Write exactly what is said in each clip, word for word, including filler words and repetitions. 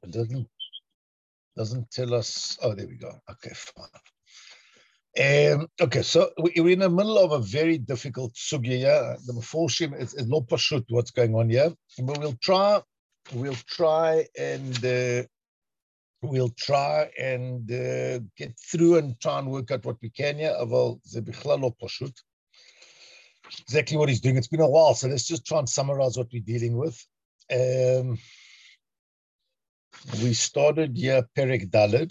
It doesn't doesn't tell us. Oh, there we go. Okay, fine. Um, okay, so we're in the middle of a very difficult sugya. The Meforshim, it's, it's not pashut what's going on here, but we'll try, we'll try and uh, we'll try and uh, get through and try and work out what we can here. Aval ze bichlal lo pashut. Exactly what he's doing. It's been a while, so let's just try and summarize what we're dealing with. Um, we started here Perek Daled.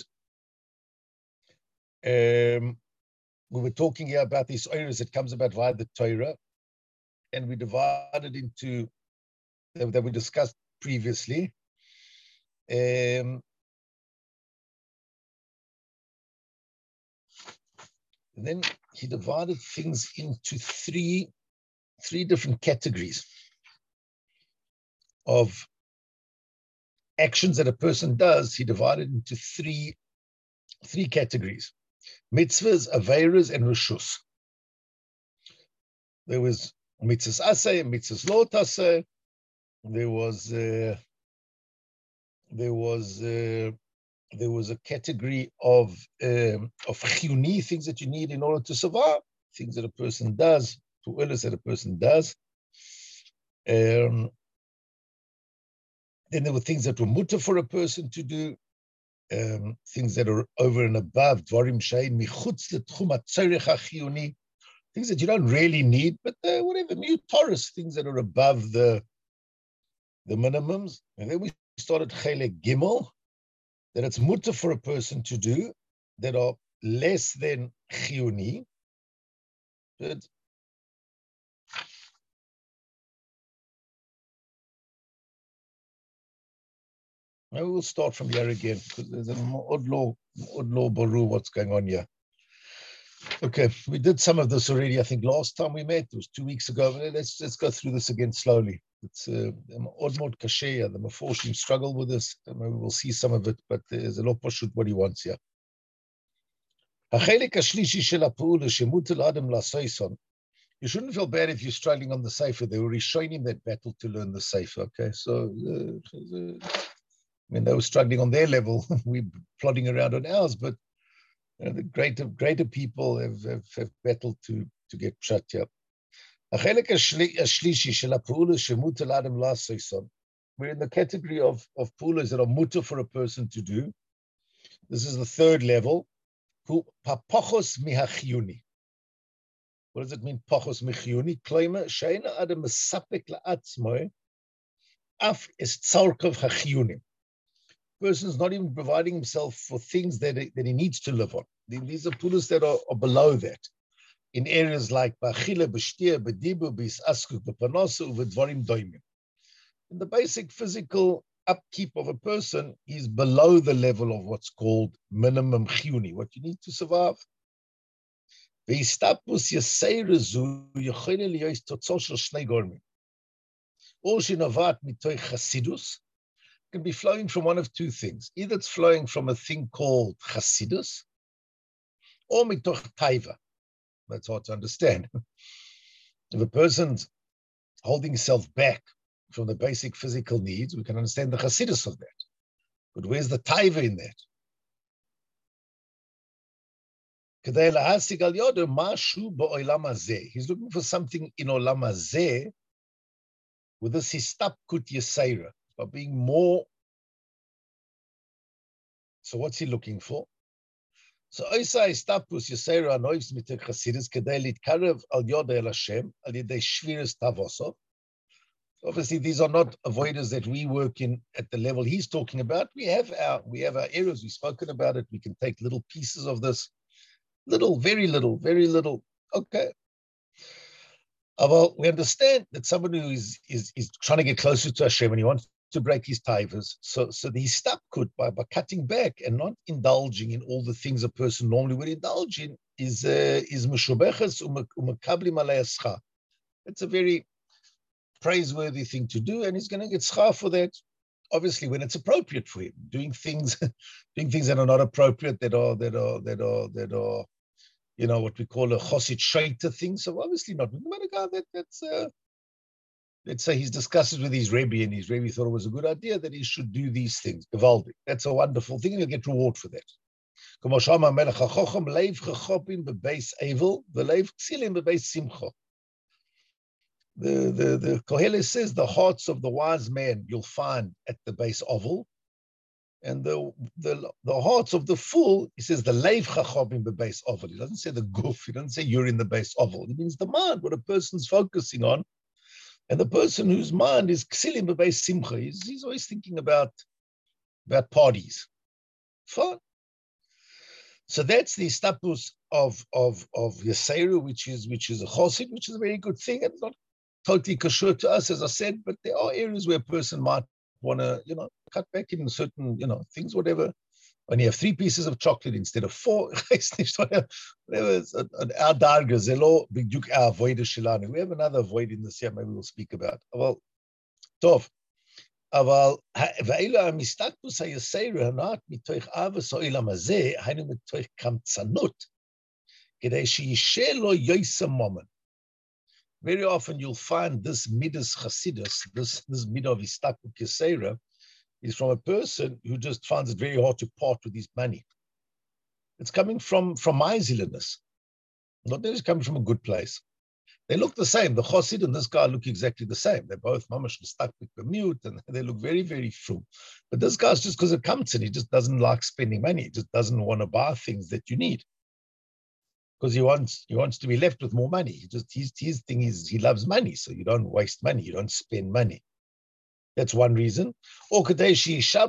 Um, We were talking here about these areas that comes about via the Torah, and we divided into that we discussed previously. Um, then he divided things into three, three different categories of actions that a person does. He divided into three, three categories: mitzvahs, aveiros, and reshus. There was mitzvahs aseh, mitzvahs lo taseh. There was uh, there was uh, there was a category of um, of chiyuni, things that you need in order to survive, things that a person does, pu'ulos that a person does. Um, then there were things that were mutter for a person to do, um, things that are over and above dvarim shein michutz letchum hatzorech hachiyuni, things that you don't really need, but uh, whatever, mutaris, things that are above the the minimums. And then we started Chelek Gimel, that it's mutter for a person to do that are less than chiyuni. But maybe we'll start from here again, because there's an odd law, odd law baru what's going on here. Okay, we did some of this already. I think last time we met, it was two weeks ago. Let's let's go through this again slowly. It's uh, odd mod kasheya. The Meforshim struggle with this. Maybe we'll see some of it, but there's a lot pashut what he wants here. You shouldn't feel bad if you're struggling on the sefer. They were showing him that battle to learn the sefer. Okay, so uh, I mean they were struggling on their level. We're plodding around on ours, but you know, the greater greater people have, have, have battled to to get pshat here. We're in the category of, of pulas that are mutter for a person to do. This is the third level. What does it mean, pachos michiyuni? Kloimer, she'ena adam mesapek la'atzmoi, af es tzarkov hachiyunim. Person is not even providing himself for things that, that he needs to live on. These are pulas that are, are below that. In areas like ba'achila, b'shtia, b'dibu, b'is'askuk, b'panosu, v'dvarim doimim. In the basic physical upkeep of a person, he's below the level of what's called minimum chiyuni, what you need to survive. V'istapus yaseirazu yochele liyos totzol shel shnei gormim. Or shenovat mitoy chasidus, can be flowing from one of two things. Either it's flowing from a thing called chasidus, or mitoch taiva. That's hard to understand. If a person's holding himself back from the basic physical needs, we can understand the chassidus of that. But where's the taiva in that? He's looking for something in olam hazeh with this histapkut yeseira, by being more. So what's he looking for? So Oisa Istapus Yisera Anoivs Mitek Chasidus Kedei Litkarev Al Yoda El Hashem Al Yedei Shviris Tavosov. Obviously, these are not avoiders that we work in at the level he's talking about. We have our we have our areas. We've spoken about it. We can take little pieces of this, little, very little, very little. Okay. Uh, well, we understand that somebody who is is is trying to get closer to Hashem and he wants to break his taivas. So, so the stop could by, by cutting back and not indulging in all the things a person normally would indulge in is uh, is meshubeches umakabli malayascha. It's a very praiseworthy thing to do, and he's going to get schar for that. Obviously, when it's appropriate for him, doing things, doing things that are not appropriate, that are that are that are that are, you know, what we call a chosid shaita thing. So obviously not. But that that's uh, let's say he's discussed it with his Rebbe, and his Rebbe thought it was a good idea that he should do these things. Gewaldig. That's a wonderful thing, and you'll get reward for that. The, the, the Koheles says the hearts of the wise man you'll find at the base oval, and the, the, the hearts of the fool, he says the leiv chachobim base oval. He doesn't say the goof, he doesn't say you're in the base oval. It means the mind, what a person's focusing on. And the person whose mind is ksilim b'beis simcha, he's, he's always thinking about, about parties. Fine. So that's the stapus of, of, of Yeseiru, which is, which is a chosid, which is a very good thing. It's not totally kosher to us, as I said, but there are areas where a person might want to, you know, cut back in certain, you know, things, whatever. When you have three pieces of chocolate instead of four, whatever, our darga, zelo, biduk our avoid shilani. We have another avoid in this year, maybe we'll speak about. Well, tov. אבל ואילו המסתכלוס היסיירו הנעת מתוך אהבס העולם הזה, היינו מתוך קמצנות, כדי שישה לו יויסה מומן. Very often you'll find this midas chasidus, this, this midah of istakut kesera, is from a person who just finds it very hard to part with his money. It's coming from, from miserliness. Not that it's coming from a good place. They look the same. The chosid and this guy look exactly the same. They're both mamash stuck with the mute, and they look very, very frum. But this guy's just because it comes in, he just doesn't like spending money. He just doesn't want to buy things that you need. Because he wants he wants to be left with more money. He just his his thing is he loves money, so you don't waste money, you don't spend money. That's one reason. Or or he's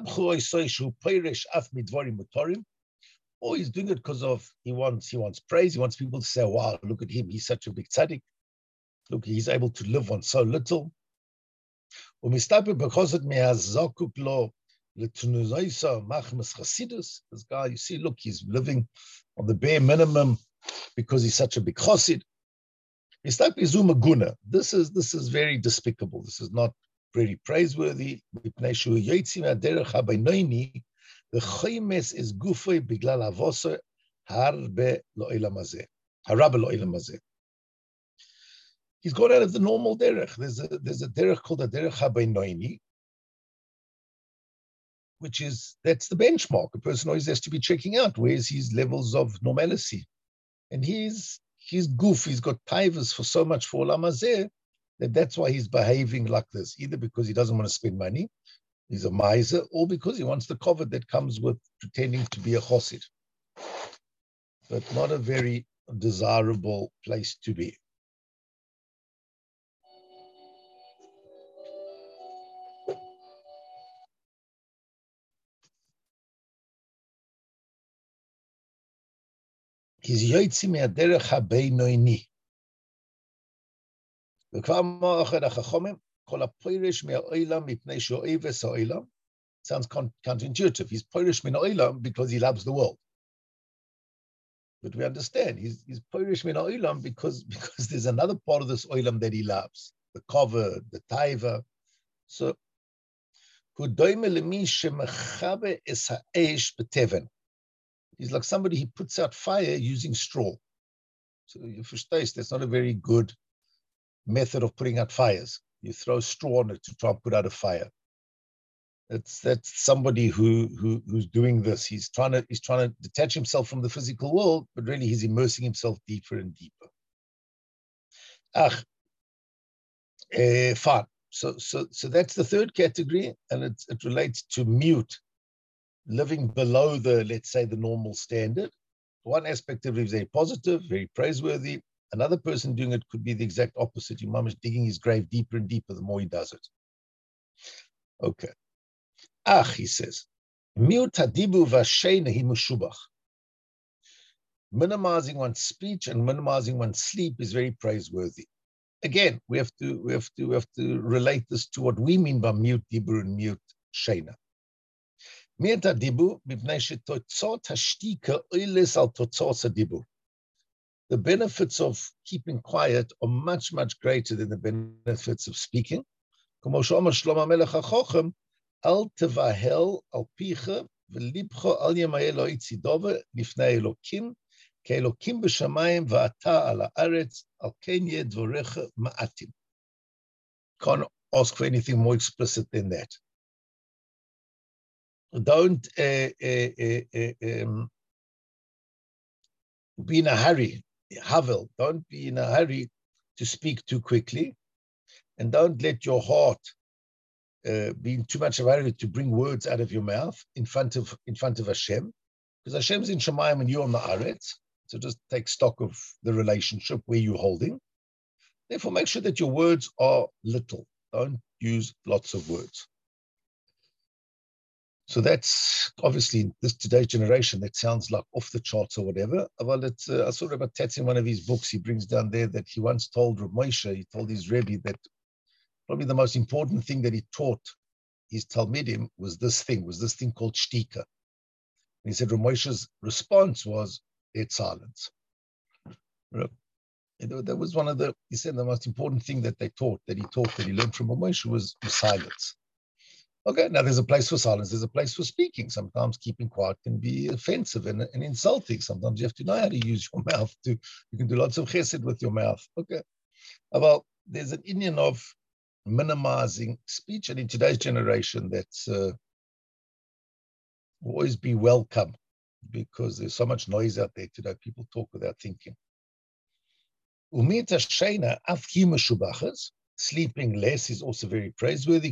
doing it because of he wants he wants praise. He wants people to say, "Wow, look at him! He's such a big tzaddik. Look, he's able to live on so little." This guy, you see, look, he's living on the bare minimum because he's such a big chassid. This is this is very despicable. This is not very praiseworthy. The choimes is gufay biglal avosa harbe lo'ilam hazeh, harabe lo'ilam hazeh. He's gone out of the normal derech. There's a there's a derech called a derech habeinoini, which is that's the benchmark. A person always has to be checking out where's his levels of normalcy, and he's he's goof. He's got taivas for so much for olam hazeh that that's why he's behaving like this. Either because he doesn't want to spend money, he's a miser, or because he wants the cover that comes with pretending to be a chosid. But not a very desirable place to be. He's yoitzi me'aderech habeinoini. וכבר אמר אחד החכמים, כל הפוירש מהעולם מפני שאוהב את העולם. Sounds counterintuitive. He's poirish min ha'olam because he loves the world. But we understand he's he's poirish min ha'olam because because there's another part of this olam that he loves, the cover, the taiva. So, hudoime lemi shemechabe es ha'esh beteven. He's like somebody he puts out fire using straw. So you verstehst, that's not a very good method of putting out fires. You throw straw on it to try and put out a fire. That's that's somebody who who who's doing this. He's trying to he's trying to detach himself from the physical world, but really he's immersing himself deeper and deeper. Ach, uh, fine. So so so that's the third category, and it it relates to mute, living below the, let's say, the normal standard. One aspect of it is very positive, very praiseworthy. Another person doing it could be the exact opposite. Your mom is digging his grave deeper and deeper the more he does it. Okay. Ach, he says, miut hadibu v'asheina hi mushubach. Minimizing one's speech and minimizing one's sleep is very praiseworthy. Again, we have to we have to we have to relate this to what we mean by mute dibur and mute sheina. Miut hadibu mipnei shetotzot hashtika oiles al totzot hadibu. The benefits of keeping quiet are much, much greater than the benefits of speaking. Como shomar Shlomo Melech HaChochem, al tevahel al picha v'libcha al yamay lo itzidova lifnei Elokim, ke Elokim b'shamayim v'ata al haaretz al ken yeh dvorecha ma'atim. Can't ask for anything more explicit than that. Don't uh, uh, uh, um, be in a hurry. Havel, don't be in a hurry to speak too quickly, and don't let your heart uh, be in too much of a hurry to bring words out of your mouth in front of in front of Hashem, because Hashem's in Shemayim and you're on the Aretz. So just take stock of the relationship where you're holding. Therefore, make sure that your words are little. Don't use lots of words. So that's obviously in this today's generation, that sounds like off the charts or whatever. Well, it's, uh, I saw Rabbi Tetz in one of his books, he brings down there that he once told Rav Moshe, he told his Rebbe that probably the most important thing that he taught his Talmidim was this thing, was this thing called shtika. And he said Rav Moshe's response was, it's silence. That was one of the, he said the most important thing that they taught, that he taught, that he learned from Rav Moshe was silence. Okay, now there's a place for silence, there's a place for speaking. Sometimes keeping quiet can be offensive and, and insulting. Sometimes you have to know how to use your mouth to, you can do lots of chesed with your mouth. Okay, well, there's an Indian of minimizing speech, and in today's generation, that's uh, will always be welcome, because there's so much noise out there today. People talk without thinking. Sleeping less is also very praiseworthy.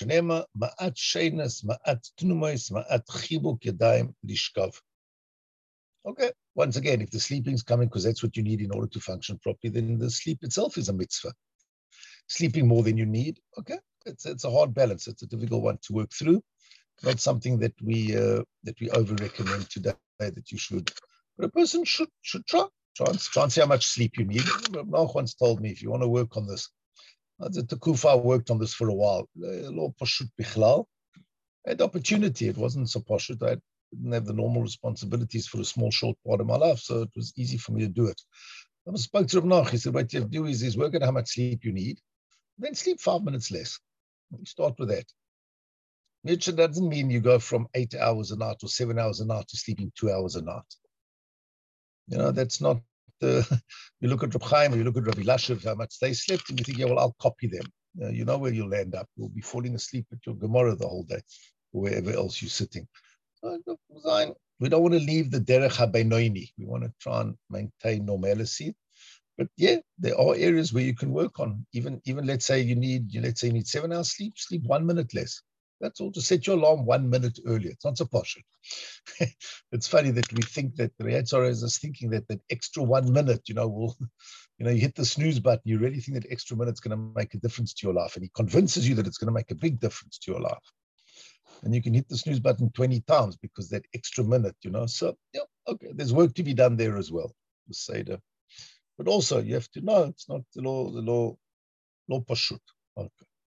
Okay, once again, if the sleeping's coming because that's what you need in order to function properly, then the sleep itself is a mitzvah. Sleeping more than you need, okay, it's it's a hard balance. It's a difficult one to work through. Not something that we uh, that we over recommend today that you should, but a person should should try. Try and, try and see how much sleep you need. Mark once told me, if you want to work on this, the Tekufa worked on this for a while. I had opportunity. It wasn't so poshut. I didn't have the normal responsibilities for a small, short part of my life, so it was easy for me to do it. I spoke to Rav Nach. He said, what you have to do is, is work out how much sleep you need, then sleep five minutes less. You start with that. Which doesn't mean you go from eight hours a night or seven hours a night to sleeping two hours a night. You know, that's not the, you look at Reb Chaim, or you look at Rabbi Lashev, how much they slept, and you think, yeah, well, I'll copy them. You know, you know where you'll end up. You'll be falling asleep at your Gemara the whole day, or wherever else you're sitting. So, we don't want to leave the derech habeinoini. We want to try and maintain normalcy. But yeah, there are areas where you can work on. Even, even let's say you need, let's say you need seven hours sleep, sleep one minute less. That's all. To set your alarm one minute earlier. It's not so posh. It's funny that we think that the Yetzirah is us thinking that that extra one minute, you know, will, you know, you hit the snooze button, you really think that extra minute's going to make a difference to your life, and he convinces you that it's going to make a big difference to your life. And you can hit the snooze button twenty times because that extra minute, you know. So yeah, okay, there's work to be done there as well. The Seder. But also you have to know it's not the law, the law, law pashut. Okay.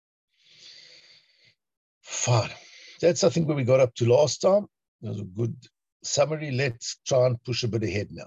Fine. That's, I think, where we got up to last time. It was a good summary. Let's try and push a bit ahead now.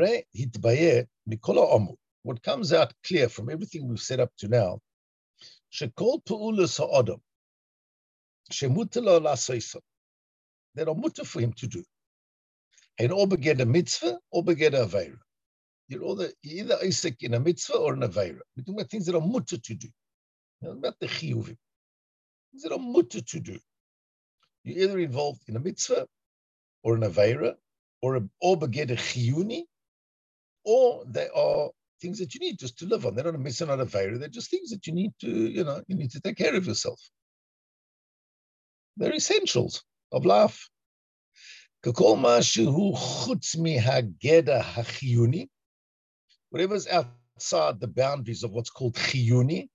What comes out clear from everything we've set up to now, shekol pe'ulas ha'adam, shemuter lo la'aseiso, that are mutter for him to do. And or beged a mitzvah or beged a aveira. You're either isek in a mitzvah or an aveira. We're talking about things that are mutter to do. Not about the chiyuvim. Things that are mutter to do. You're either involved in a mitzvah or an aveira, or a or beged a chiyuni, or they are things that you need just to live on. They're not a mitzvah, not a aveira. They're just things that you need to, you know, you need to take care of yourself. They're essentials of life. Whatever's outside the boundaries of what's called chiyuni.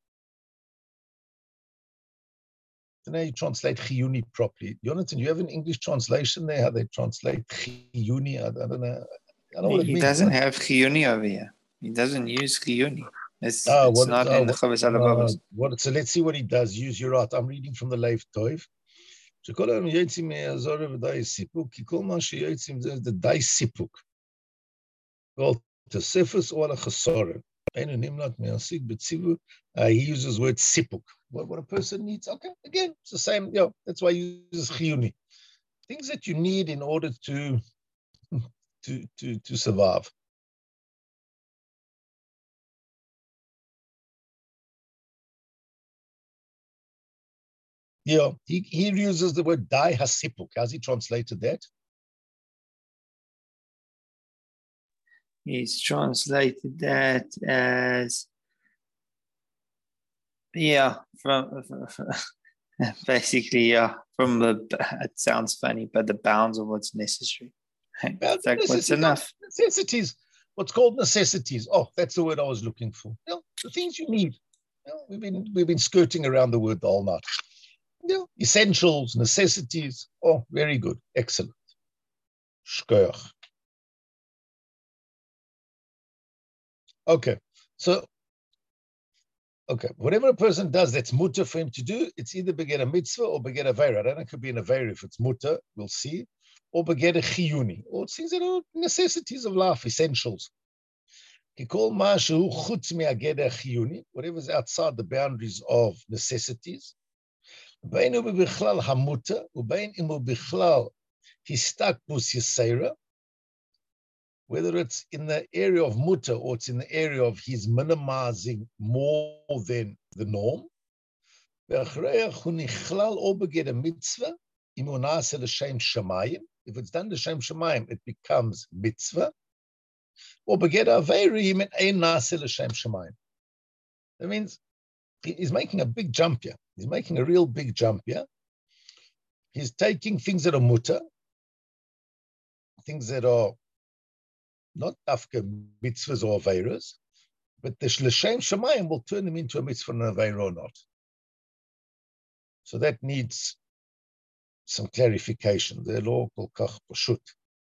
I don't know how you translate chiyuni properly. Jonathan, you have an English translation there, how they translate chiyuni? I, I don't know. I don't know what it he means. doesn't have chiyuni over here. He doesn't use chiyuni. It's, oh, it's what, not oh, in the Chovos uh, Halevavos. what, so let's see what he does. Use your art. I'm reading from the Leif Tov. שכל היום יוצאים מהזורע ודי סיפוק, כי כל מה שיוצאים זה די סיפוק. ועל תוספת או על החסורם. אינו נמלט מהשיג בציבור. He uses the word sipuk. What, what a person needs. Okay, again, it's the same. You know, that's why he uses chiyuni. Things that you need in order to, to, to, to survive. Yeah, he, he uses the word dai hasipuk. How's he translated that? He's translated that as, yeah, from, from basically, yeah, from the, it sounds funny, but the bounds of what's necessary. It's like, what's enough? Necessities, what's called necessities. Oh, that's the word I was looking for. You know, the things you need. You know, we've been we've been skirting around the word the whole night. You know, essentials, necessities. Oh, very good, excellent. Shkoyach. Okay, so okay, whatever a person does that's mutter for him to do, it's either beged a mitzvah or beged a veira. I don't know, it could be an aveira if it's mutter, we'll see, or beged a chiyuni, or things that are necessities of life, essentials. Whatever's outside the boundaries of necessities, whether it's in the area of mutter or it's in the area of he's minimizing more than the norm. If it's done to Shem Shemayim, it becomes mitzvah. Or begeda aveiri min ein nase l'shem shemayim. That means he's making a big jump here. He's making a real big jump here. He's taking things that are mutter, things that are not dafka mitzvahs or aveiras, but the l'shem shemayim will turn them into a mitzvah and an aveira or not. So that needs some clarification. The law kol kach pashut.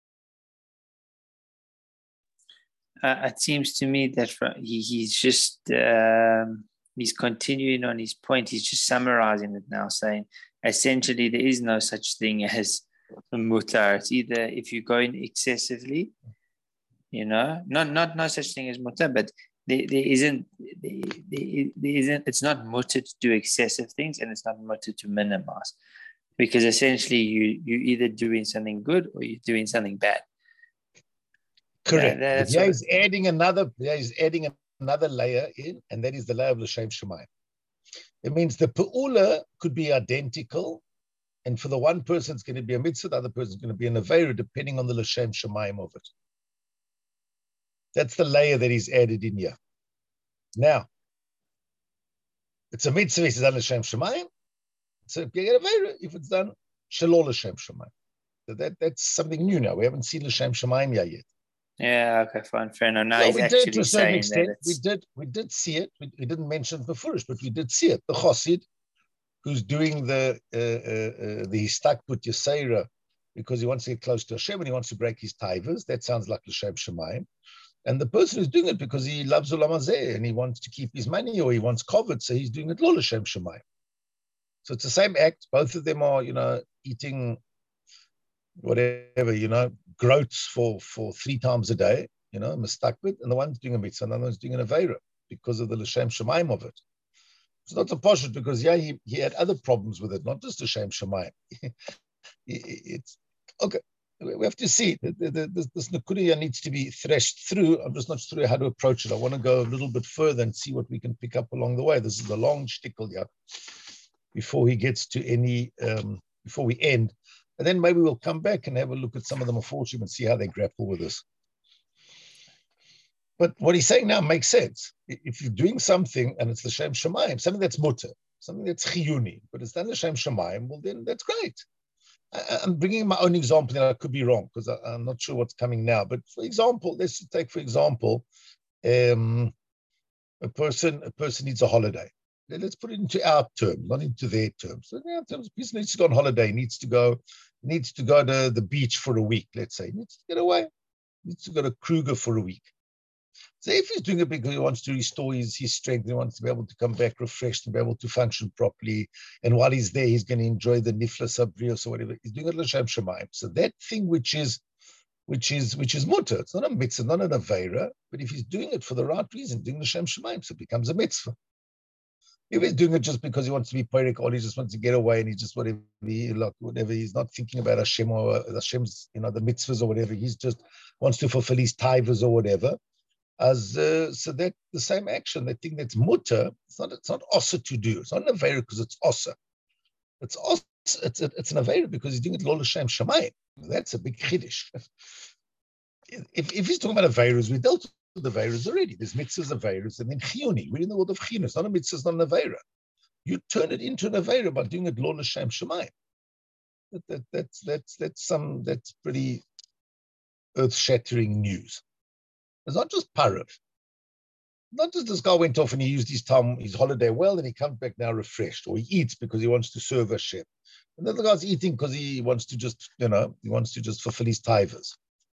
Uh, it seems to me that he, he's just, um, he's continuing on his point. He's just summarizing it now, saying essentially there is no such thing as a mutar. It's either if you go in excessively, you know, not not no such thing as mutar, but there, there isn't, there, there, there isn't, it's not mutar to do excessive things and it's not mutar to minimize, because essentially you, you're either doing something good or you're doing something bad. Correct. Yeah, yeah, he's adding another. Yeah, he's adding another layer in, and that is the layer of l'shem shemayim. It means the pe'ula could be identical, and for the one person it's going to be a mitzvah, the other person is going to be an aveira, depending on the l'shem shemayim of it. That's the layer that he's added in here. Now, it's a mitzvah if it's done l'shem shemayim. So you get aveira if it's done shalol l'shem shemayim. So that that's something new now. We haven't seen l'shem shemayim yet. Yeah, okay, fine, fair enough. Now so he's we actually did, to a certain saying extent, that we did, we did see it. We, we didn't mention the Furish, but we did see it. The Chosid, who's doing the uh, uh, uh, the Histakput Yaseira because he wants to get close to Hashem and he wants to break his taivas. That sounds like l'shem shemayim. And the person who's doing it because he loves Olam Hazeh and he wants to keep his money or he wants covet, so he's doing it lo l'shem shemayim. So it's the same act. Both of them are, you know, eating whatever, you know, groats for for three times a day. You know, mistakbit, and the one's doing a mitzvah, and the one's doing an aveira because of the l'shem shemayim of it. It's not a poshut because yeah, he, he had other problems with it, not just l'shem shemayim. It's okay. We have to see. The, the, the, this nakuda needs to be threshed through. I'm just not sure how to approach it. I want to go a little bit further and see what we can pick up along the way. This is a long shtickle here before he gets to any. Um, before we end, and then maybe we'll come back and have a look at some of the maforshim and see how they grapple with this. But what he's saying now makes sense. If you're doing something and it's l'shem shemayim, something that's mutter, something that's chiyuni, but it's done l'shem shemayim, well, then that's great. I, I'm bringing my own example, and I could be wrong because I'm not sure what's coming now. But for example, let's take, for example, um, a person a person needs a holiday. Let's put it into our terms, not into their terms. So in our terms, a person needs to go on holiday, he needs to go, needs to go to the beach for a week, let's say. He needs to get away, he needs to go to Kruger for a week. So if he's doing it because he wants to restore his, his strength, he wants to be able to come back refreshed and be able to function properly, and while he's there, he's going to enjoy the nifla sabrios or whatever. He's doing it l'shem shemayim. So that thing which is, which is, which is mutter, it's not a mitzvah, not an aveira, but if he's doing it for the right reason, doing l'shem shemayim, so it becomes a mitzvah. If he's doing it just because he wants to be poetic or he just wants to get away and he just whatever, he, like, whatever, he's not thinking about Hashem or Hashem's, you know, the mitzvahs or whatever, he's just wants to fulfill his taivas or whatever. As uh, so that the same action, that thing that's mutter, it's not it's not osa to do. It's not an aveira because it's osa. It's also, it's, it's an Aveira because he's doing it Lo L'Shem Shamayim. That's a big Chiddush. If, if he's talking about Aveiras, we dealt with Aveiras already. There's mitzvahs, Aveiras, and then Chiyuni. We're in the world of Chiyuni. It's not a mitzvah, it's not an Aveira. You turn it into an Aveira by doing it Lo L'Shem Shamayim. That, that, that's, that's, that's, some, that's pretty earth-shattering news. It's not just Parav. Not just this guy went off and he used his time, his holiday well, and he comes back now refreshed, or he eats because he wants to serve Hashem. And the other guy's eating because he wants to just, you know, he wants to just fulfill his tithers.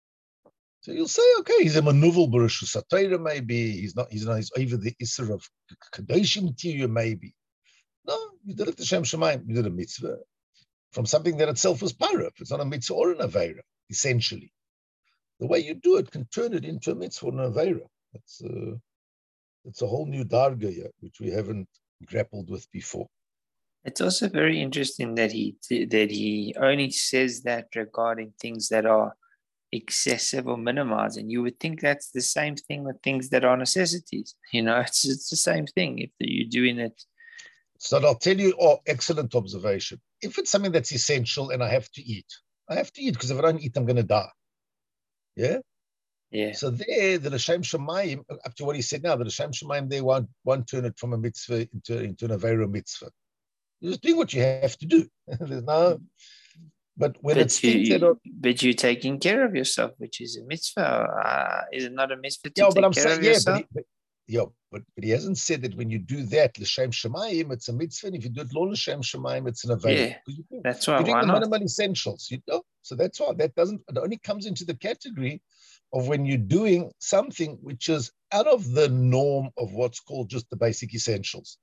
So you'll say, okay, he's a manuval Baruch Satira, maybe. He's not, he's not, he's over the Isser of Kadoshim Tiyu, maybe. No, you did it to Shem Shemaim, you did a mitzvah from something that itself was Parav. It's not a mitzvah or an Aveira, essentially. The way you do it can turn it into a mitzvah or an Aveira. It's, uh, it's a whole new darga here, which we haven't grappled with before. It's also very interesting that he that he only says that regarding things that are excessive or minimized, and you would think that's the same thing with things that are necessities. You know, it's it's the same thing if you're doing it. So I'll tell you, oh, excellent observation. If it's something that's essential and I have to eat, I have to eat because if I don't eat, I'm going to die. Yeah. Yeah. So there, the L'Shem Shamayim, up to what he said now, the L'Shem Shamayim, they won't, won't turn it from a mitzvah into, into an Aveira mitzvah. You're just doing what you have to do. There's no, but when but it's you, things that are, but you're taking care of yourself, which is a mitzvah. Uh, is it not a mitzvah to yeah, take but I'm care saying, of yeah, yourself? but, he, but yeah, but, but he hasn't said that when you do that, L'Shem Shamayim, it's a mitzvah, and if you do it Lo L'Shem Shamayim, it's an Aveira. Yeah, you do, that's why. You're doing Why the not? minimal essentials, you know. So that's why that doesn't. It only comes into the category of when you're doing something which is out of the norm of what's called just the basic essentials.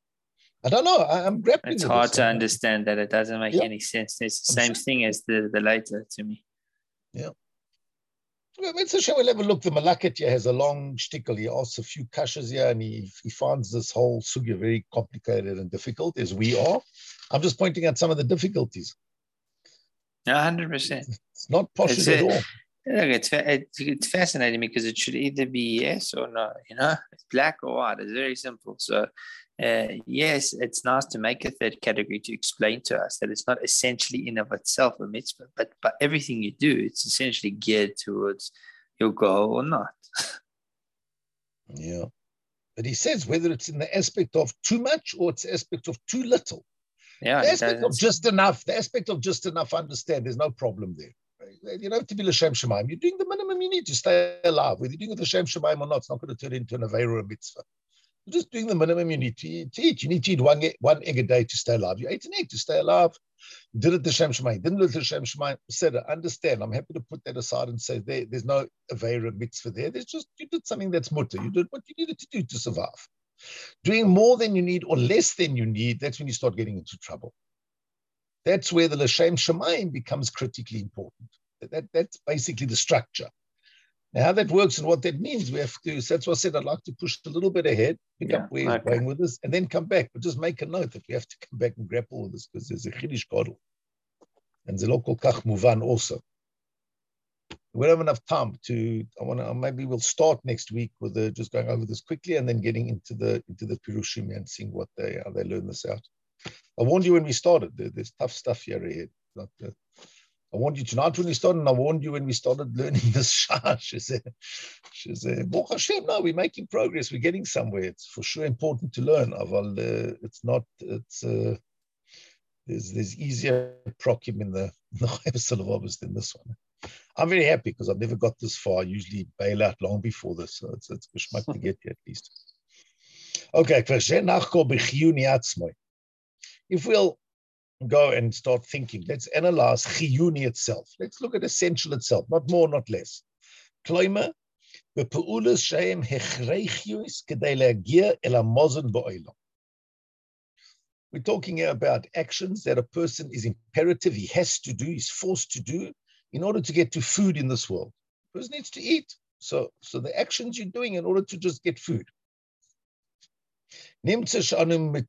I don't know. I, I'm grappling It's with hard this. to understand that. It doesn't make yeah. any sense. It's the I'm same sure. thing as the, the later to me. Yeah. Well, we'll have a look. The Malakat here has a long shtickle. He asks a few kashas here, and he, he finds this whole sugya very complicated and difficult, as we are. I'm just pointing out some of the difficulties. one hundred percent. It's not posh at all. Look, it's, it's, it's fascinating because it should either be yes or no, you know, it's black or white. It's very simple. So, uh, yes, it's nice to make a third category to explain to us that it's not essentially in of itself a mitzvah, but by everything you do, it's essentially geared towards your goal or not. Yeah. But he says whether it's in the aspect of too much or it's the aspect of too little. Yeah, the aspect of just enough, the aspect of just enough, I understand, there's no problem there. You don't have to be L'Shem Shemaim. You're doing the minimum you need to stay alive. Whether you're doing it L'Shem Shemaim or not, it's not going to turn into an Aveira or a mitzvah. You're just doing the minimum you need to, to eat. You need to eat one, one egg a day to stay alive. You ate an egg to stay alive. You did it L'Shem Shemaim. Didn't do it L'Shem Shemaim. Said, I understand. I'm happy to put that aside and say there, there's no Aveira mitzvah there. There's just, you did something that's mutter. You did what you needed to do to survive. Doing more than you need or less than you need, that's when you start getting into trouble. That's where the L'Shem Shemaim becomes critically important. That, that's basically the structure. Now, how that works and what that means, we have to, so that's what I said, I'd like to push a little bit ahead, pick yeah, up where okay. he's going with this, and then come back. But just make a note that we have to come back and grapple with this because there's a Chiddush Gadol. And the local Kach Muvan also. We don't have enough time to, I want to, maybe we'll start next week with the, just going over this quickly and then getting into the into the Pirushim and seeing what they, how they learn this out. I warned you when we started, there, there's tough stuff here ahead. Not, uh, I warned you tonight when we started, and I warned you when we started learning this Shah. She said, she said, Baruch Hashem, no, we're making progress, we're getting somewhere. It's for sure important to learn. Aval, uh, it's not, it's, uh, there's there's easier prokim in the Chayv than this one. I'm very happy because I've never got this far. I usually bail out long before this, so it's it's geschmack to get here at least. Okay, if we'll go and start thinking, let's analyze chiyuni itself. Let's look at essential itself, not more, not less. Kloimer, bepeulas shehem hechreichius kedei leagia el hamazon ba'olam. We're talking here about actions that a person is imperative, he has to do, he's forced to do in order to get to food in this world. The person needs to eat. So, so the actions you're doing in order to just get food. You're commanded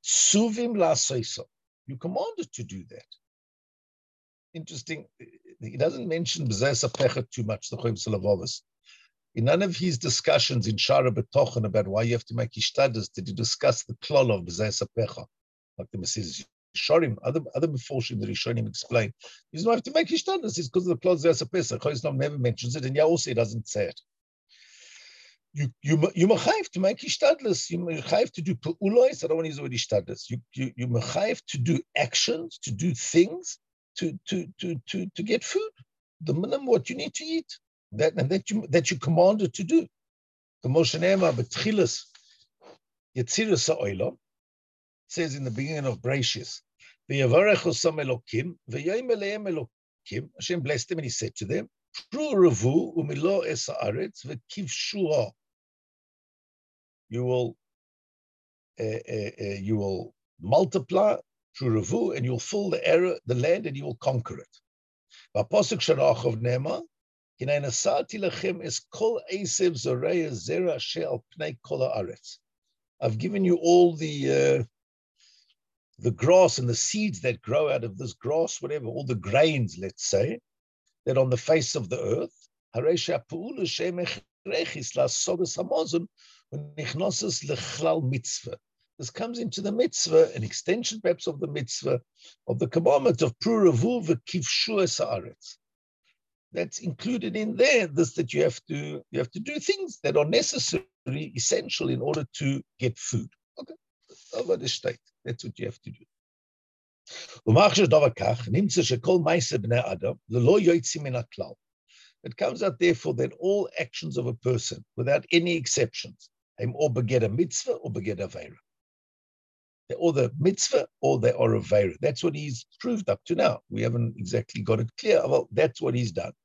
to do that. Interesting. He doesn't mention B'zei Sapecha too much, the Chayv Salavavas. In none of his discussions in Shara B'tochen about why you have to make Ishtadus did he discuss the klol of B'zei Sapecha, like the Messiah Rishonim, other other Meforshim, the Rishonim explain. You don't have to make Ishtadlus. It's because of the Klal Zeh Pesach. Chosnom never mentions it, and Yah also doesn't say it. You you you mechayiv to make Ishtadlus. You mechayiv to do peulos. I don't want to use the word Ishtadlus. You you you mechayiv to do actions, to do things, to to to to to get food. The minimum what you need to eat. That and that you that you commanded to do. The Moshe Ne'emar b'tchilas Yetziras ha'olam says in the beginning of Bereshis, v'yavarech osam Elokim v'yoyim eleim Elokim. Hashem blessed them and He said to them, "Pru revu umilo es haaretz v'kivshuha." You will uh, uh, uh, you will multiply pru revu and you'll fill the area, the land, and you will conquer it. V'apasuk sharachov Ne'emar. I've given you all the uh, the grass and the seeds that grow out of this grass, whatever, all the grains, let's say, that on the face of the earth. This comes into the mitzvah, an extension perhaps of the mitzvah, of the commandment of Pru Revu v'kivshu es haaretz. That's included in there, this that you have to you have to do things that are necessary, essential in order to get food. Okay, over the state. That's what you have to do. It comes out therefore that all actions of a person, without any exceptions, or beget a mitzvah or beget a veira. They're all the mitzvah or they are a veira. That's what he's proved up to now. We haven't exactly got it clear. Well, that's what he's done.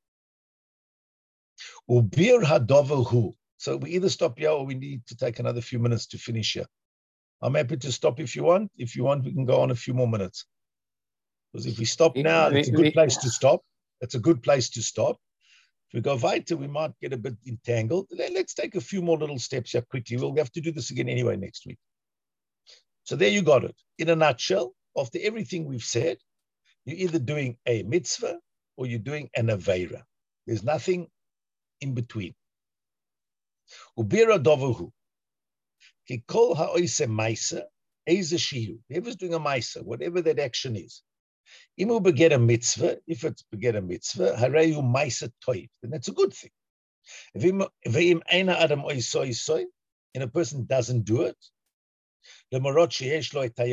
Ubir hadovahu. So we either stop here or we need to take another few minutes to finish here. I'm happy to stop if you want. If you want, we can go on a few more minutes. Because if we stop now, it's a good place to stop. It's a good place to stop. If we go weiter, we might get a bit entangled. Let's take a few more little steps here quickly. We'll have to do this again anyway next week. So there you got it. In a nutshell, after everything we've said, you're either doing a mitzvah or you're doing an aveira. There's nothing in between. Ubira dovahu. Kikol ha'oise maisa, eze shihu. Whoever's doing a maisa, whatever that action is. Imu beget a mitzvah, if it's beget a mitzvah, hareyu maisa toiv, then that's a good thing. Ve'im eina adam oiso oisoi, and a person doesn't do it, even though he has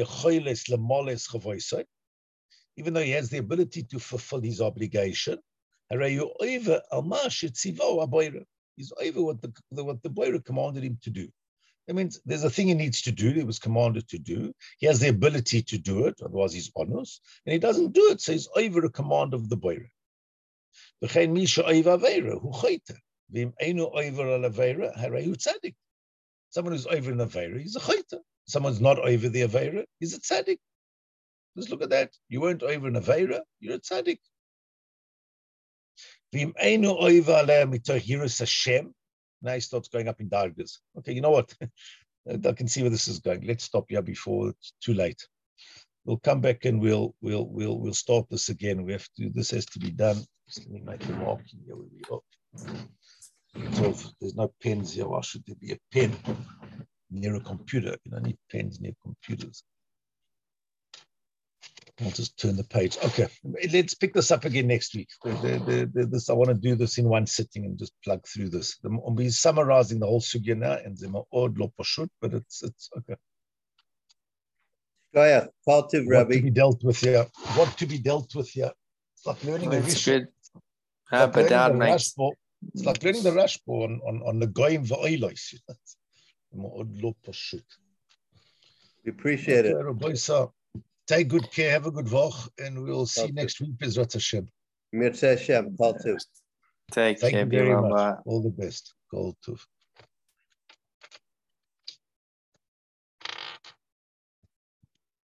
the ability to fulfill his obligation, he's over what the, what the Boira commanded him to do. That means there's a thing he needs to do, he was commanded to do. He has the ability to do it, otherwise he's honest, and he doesn't do it, so he's over a command of the Boira. Someone who's over an Aveira, he's a chayta. Someone's not over the Aveira, he's a tzaddik. Just look at that. You weren't over an Aveira, you're a tzaddik. Now he starts going up in dargas. Okay, you know what? I can see where this is going. Let's stop here before it's too late. We'll come back and we'll we'll we'll we'll start this again. We have to. This has to be done. Just let me make a mark here where we are. So if there's no pens here, why should there be a pen near a computer? You don't need pens near computers. I'll just turn the page. Okay, let's pick this up again next week. The, the, the, the, this I want to do this in one sitting and just plug through this. I'll be summarizing the whole sugya now, and zema od lo pashut, but it's it's okay. Shkoyach, Paltiv, What Rabbi. to be dealt with here? What to be dealt with here? It's like learning Well, a it's Rish. good. It's like But learning that the makes Rashbo. It's like learning the Rashbo on on on the goyim va'olos. Od lo pashut. We appreciate Okay, it. Rabbi, so take good care, have a good vach, and we'll see Okay. next week. Bezrat Hashem. Mirza Hashem, Paltiv. take Thank care. you Be very well. much. Bye. All the best. Kol Tov.